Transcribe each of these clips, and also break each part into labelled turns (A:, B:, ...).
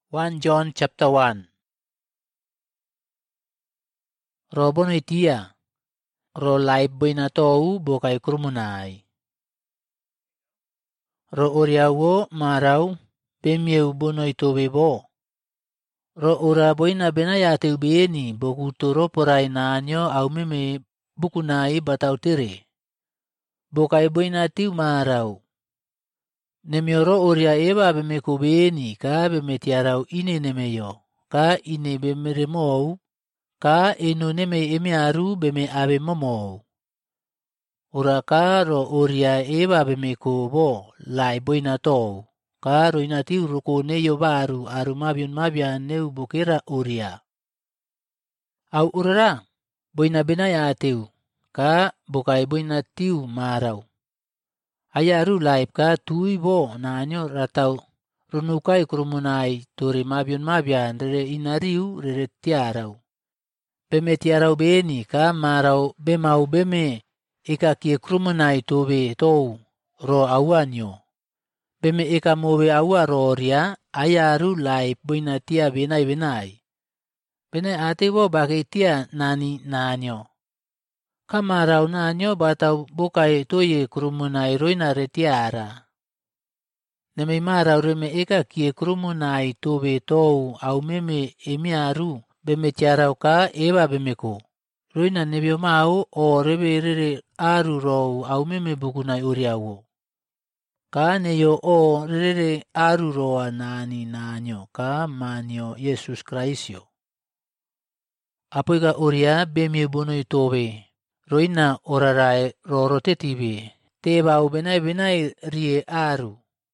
A: 1 John chapter 1. Robon itia, ro laib boinatou bokai krumunai. Ro oriawo marau, bemieu bonoi tobebo. Ro ora boina benayateu beni boku toro porai nanyo au meme bukunai batau tere. Bokai boinatiu marau. Nemioro oria eba bemeko beni ka bemetiarau ine nemeyo, ka ine bemeremou, ka eno neme emiaru beme abe momou. Ora ka ro oria eba bemeko bo lai boina tou, ka ro inatiu roko neyo baru aru mabian neu bokera oria. Au urara, boina benaya ateu, ka bokai boina tiu marau. Ayaru laib ka tui bo nanyo ratau runukai krumunai tori mabian rere inariu rere tiarau. Beme tiarau beni ka marau bemau beme eka kie krumunai tobe tou ro awanyo. Beme eka mobe awa roria ayaru laib boina tia benai. Benai ate bo bagai tia nani nanyo. Kamarau nanyo batau bokai toye krumunai roina retiara. Neme marau reme eka kie krumunai tobe tou au meme emiaru beme tiarau ka eba bemeko. Roina nebio mau o rebe rere aru rou au meme bukunai uriawo. Ka neyo o rere aru roa nani nanyo ka manyo Yesus Kraisyo. Apoiga uria beme bonoi tobe. Roina orarai rorote tibe, teba u benai rie aru.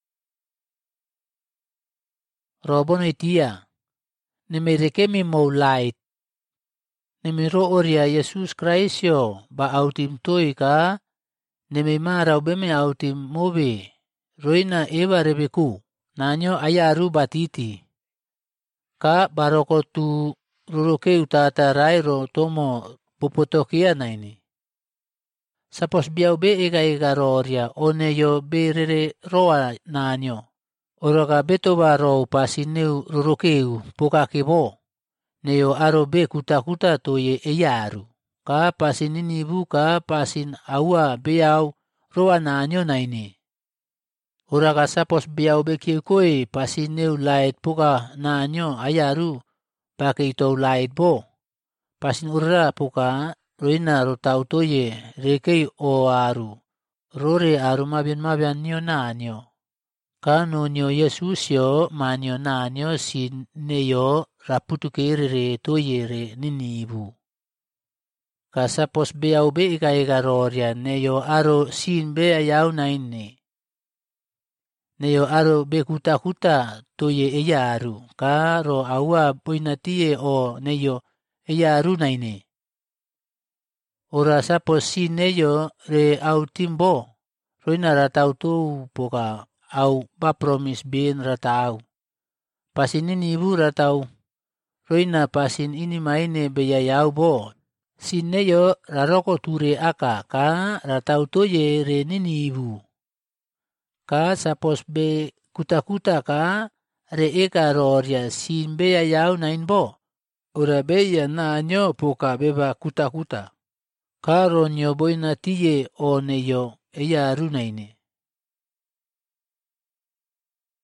A: Robon itia, neme rekemi mau lait. Neme ro oria Yesus Kraisyo ba autim toi ka, neme marau beme autim mobe. Roina eba rebeku, nanyo ayaru batiti. Ka baroko tu ruroke utata rairo tomo popotokia naini. Sapos biau be ega roria oneyo be rere roa nanyo. Oroka beto baro pasineu rurokeu pokakebo. Neyo aro be kuta toye eyaru. Ka pasinini buka pasin awa beau roa nanyo naini. Oraka sapos biau be kiekoe pasineu lait poka nanyo ayaru pakai tou lait bo. Pasin urra poka roina rotau toye rekei o aru. Rore aru mabian nyo nanyo. Kano nyo Yesus yo manyo nanyo sin neyo raputu kerere toye re ninibu. Kasapos beau be ega roria neyo aro sin be ayau naini. Neyo aro be kuta toye eyaru. Ka ro awa boinatie o neyo eyaru naini. Ora sapos si neyo re au timbo, roina ratau tu poka au ba promis bin ratau. Pasin ini bu ratau, roina pasin ini maine beyayau bo. Si neyo raroko ture aka ka ratau toye re nini ibu. Ka sapos be kuta ka re eka roria sin beyayau nain bo. Ora beya nanyo poka beba kuta. Karo nyo boina tiye o neyo eyaru naine.